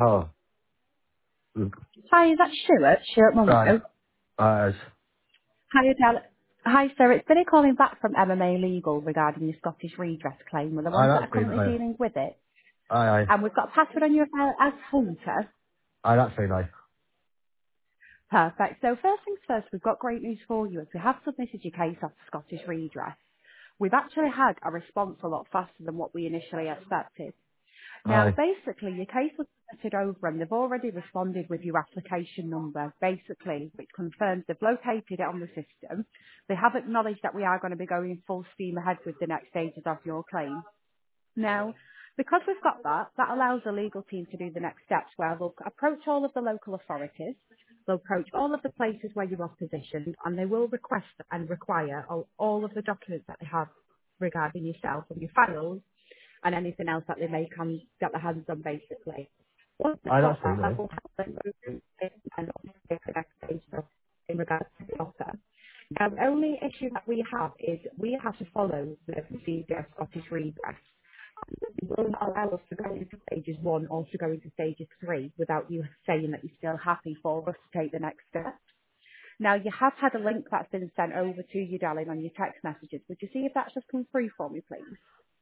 Oh, Hi, is that Stuart? Stuart right. Munro. Uh, Hi, Adele. Hi, sir. It's Billy calling back from MMA Legal regarding your Scottish redress claim. We're the ones that that's are been, currently dealing with it. aye. And we've got a password on your file as Hunter. That's been, aye. Perfect. So first things first, we've got great news for you. As we have submitted your case off to Scottish redress, we've actually had a response a lot faster than what we initially expected. Now, Aye. basically, your case was submitted over and they've already responded with your application number, basically, which confirms they've located it on the system. They have acknowledged that we are going to be going full steam ahead with the next stages of your claim. Now, because we've got that, that allows the legal team to do the next steps where they'll approach all of the local authorities, they'll approach all of the places where you are positioned, and they will request and require all of the documents that they have regarding yourself and your files and anything else that they may can get their hands on basically. Once they've That's got been, that, that aye. will help them go through it and obviously the next stage in regards to the offer. Now, the only issue that we have is we have to follow the procedure of Scottish Redress. It will not allow us to go into stages 1 or to go into stages 3 without you saying that you're still happy for us to take the next step. Now, you have had a link that's been sent over to you, darling, on your text messages. Would you see if that's just come through for me, please?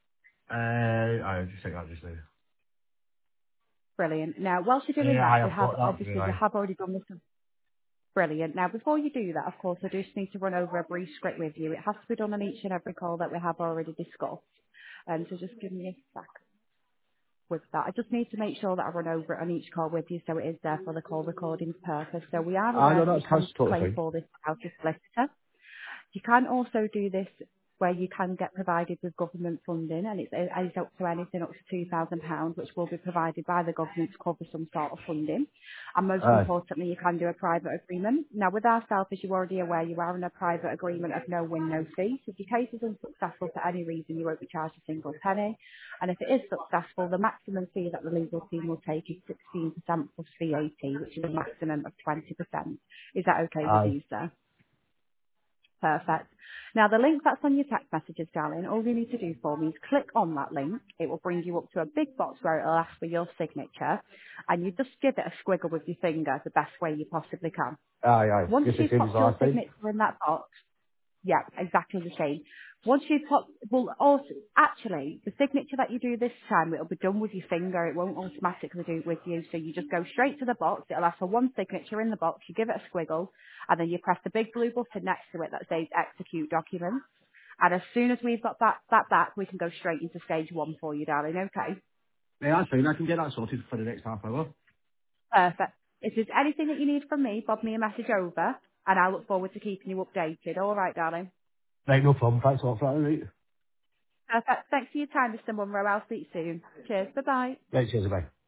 I just think that just now. Brilliant. Now, whilst you're doing I that, we have have, got that through, obviously, we aye. have already done this. Brilliant. Now, before you do that, of course, I just need to run over a brief script with you. It has to be done on each and every call that we have already discussed. So just give me a sec with that. I just need to make sure that I run over it on each call with you so it is there for the call recording purpose. So we are I aware know that you that's can totally claim fine. for this without a solicitor. You can also do this where you can get provided with government funding, and it's up to anything up to £2,000, which will be provided by the government to cover some sort of funding. And most Aye. importantly, you can do a private agreement. Now, with ourselves, as you're already aware, you are in a private agreement of no win, no fee. So if your case is unsuccessful for any reason, you won't be charged a single penny. And if it is successful, the maximum fee that the legal team will take is 16% plus VAT, which is a maximum of 20%. Is that okay with Aye. you, sir? Perfect. Now the link that's on your text messages, darling, all you need to do for me is click on that link. It will bring you up to a big box where it'll ask for your signature and you just give it a squiggle with your finger the best way you possibly can. Aye. Once Just the you've same as popped your last time. signature in that box, yeah, exactly the same. Once you've put, well, also, actually, the signature that you do this time, it'll be done with your finger. It won't automatically do it with you. So you just go straight to the box. It'll ask for one signature in the box. You give it a squiggle, and then you press the big blue button next to it that says execute document. And as soon as we've got that back, we can go straight into stage 1 for you, darling. Okay. Yeah, that's fine. I can get that sorted for the next half hour. Perfect. If there's anything that you need from me, bob me a message over, and I look forward to keeping you updated. All right, darling. Right, no problem. Thanks a lot for that, right? Perfect. Thanks for your time, Mr. Munro. I'll speak soon. Cheers. Bye-bye. Right, cheers, bye.